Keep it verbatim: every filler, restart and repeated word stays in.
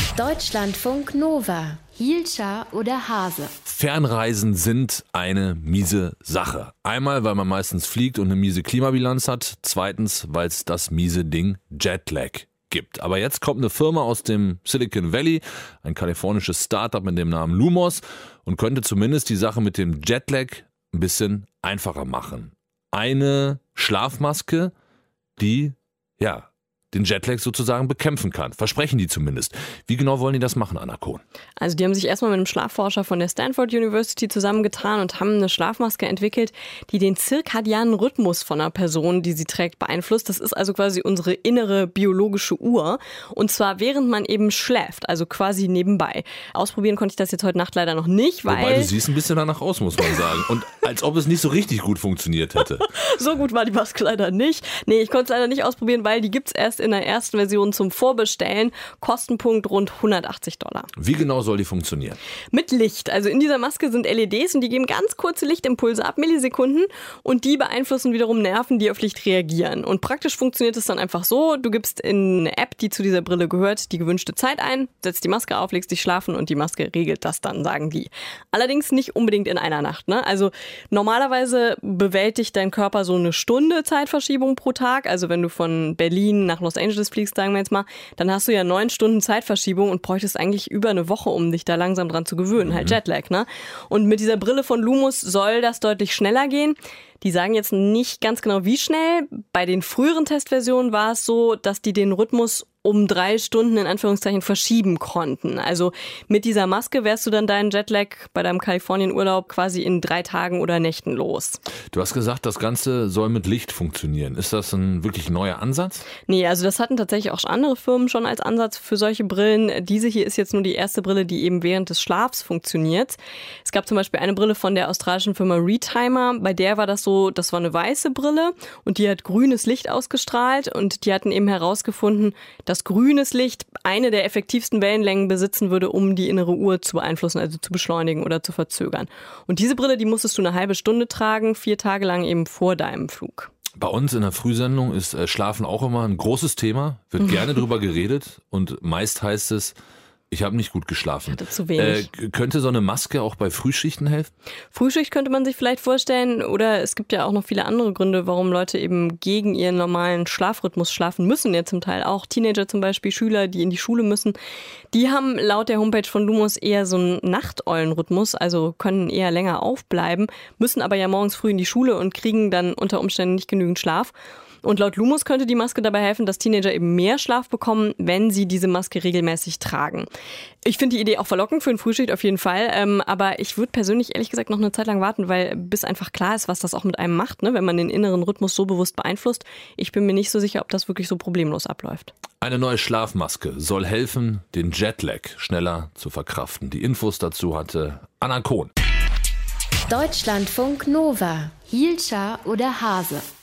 Deutschlandfunk Nova. Hielscher oder Hase? Fernreisen sind eine miese Sache. Einmal, weil man meistens fliegt und eine miese Klimabilanz hat. Zweitens, weil es das miese Ding Jetlag gibt. Aber jetzt kommt eine Firma aus dem Silicon Valley, ein kalifornisches Startup mit dem Namen Lumos, und könnte zumindest die Sache mit dem Jetlag ein bisschen einfacher machen. Eine Schlafmaske, die, ja, den Jetlag sozusagen bekämpfen kann. Versprechen die zumindest. Wie genau wollen die das machen, Anna Kohn? Also die haben sich erstmal mit einem Schlafforscher von der Stanford University zusammengetan und haben eine Schlafmaske entwickelt, die den zirkadianen Rhythmus von einer Person, die sie trägt, beeinflusst. Das ist also quasi unsere innere biologische Uhr. Und zwar während man eben schläft, also quasi nebenbei. Ausprobieren konnte ich das jetzt heute Nacht leider noch nicht, weil... Wobei, du siehst ein bisschen danach aus, muss man sagen. Und als ob es nicht so richtig gut funktioniert hätte. So gut war die Maske leider nicht. Nee, ich konnte es leider nicht ausprobieren, weil die gibt es erst in der ersten Version zum Vorbestellen. Kostenpunkt rund hundertachtzig Dollar. Wie genau soll die funktionieren? Mit Licht. Also in dieser Maske sind L E Ds und die geben ganz kurze Lichtimpulse ab, Millisekunden, und die beeinflussen wiederum Nerven, die auf Licht reagieren. Und praktisch funktioniert es dann einfach so: Du gibst in eine App, die zu dieser Brille gehört, die gewünschte Zeit ein, setzt die Maske auf, legst dich schlafen und die Maske regelt das dann, sagen die. Allerdings nicht unbedingt in einer Nacht, ne? Also normalerweise bewältigt dein Körper so eine Stunde Zeitverschiebung pro Tag. Also wenn du von Berlin nach Los Angeles fliegst, sagen wir jetzt mal, dann hast du ja neun Stunden Zeitverschiebung und bräuchtest eigentlich über eine Woche, um dich da langsam dran zu gewöhnen, mhm. halt Jetlag, ne? Und mit dieser Brille von Lumos soll das deutlich schneller gehen. Die sagen jetzt nicht ganz genau, wie schnell. Bei den früheren Testversionen war es so, dass die den Rhythmus um drei Stunden in Anführungszeichen verschieben konnten. Also mit dieser Maske wärst du dann deinen Jetlag bei deinem Kalifornien-Urlaub quasi in drei Tagen oder Nächten los. Du hast gesagt, das Ganze soll mit Licht funktionieren. Ist das ein wirklich neuer Ansatz? Nee, also das hatten tatsächlich auch andere Firmen schon als Ansatz für solche Brillen. Diese hier ist jetzt nur die erste Brille, die eben während des Schlafs funktioniert. Es gab zum Beispiel eine Brille von der australischen Firma Retimer. Bei der war das so, das war eine weiße Brille und die hat grünes Licht ausgestrahlt, und die hatten eben herausgefunden, dass grünes Licht eine der effektivsten Wellenlängen besitzen würde, um die innere Uhr zu beeinflussen, also zu beschleunigen oder zu verzögern. Und diese Brille, die musstest du eine halbe Stunde tragen, vier Tage lang eben vor deinem Flug. Bei uns in der Frühsendung ist äh, Schlafen auch immer ein großes Thema, wird gerne drüber geredet, und meist heißt es, ich habe nicht gut geschlafen. Ich hatte zu wenig. Äh, könnte so eine Maske auch bei Frühschichten helfen? Frühschicht könnte man sich vielleicht vorstellen, oder es gibt ja auch noch viele andere Gründe, warum Leute eben gegen ihren normalen Schlafrhythmus schlafen müssen. Ja, zum Teil auch Teenager zum Beispiel, Schüler, die in die Schule müssen. Die haben laut der Homepage von Lumos eher so einen Nachteulenrhythmus, also können eher länger aufbleiben, müssen aber ja morgens früh in die Schule und kriegen dann unter Umständen nicht genügend Schlaf. Und laut Lumos könnte die Maske dabei helfen, dass Teenager eben mehr Schlaf bekommen, wenn sie diese Maske regelmäßig tragen. Ich finde die Idee auch verlockend für eine Frühschicht auf jeden Fall, ähm, aber ich würde persönlich ehrlich gesagt noch eine Zeit lang warten, weil bis einfach klar ist, was das auch mit einem macht, ne, wenn man den inneren Rhythmus so bewusst beeinflusst. Ich bin mir nicht so sicher, ob das wirklich so problemlos abläuft. Eine neue Schlafmaske soll helfen, den Jetlag schneller zu verkraften. Die Infos dazu hatte Anna Kohn. Deutschlandfunk Nova. Hielscher oder Hase?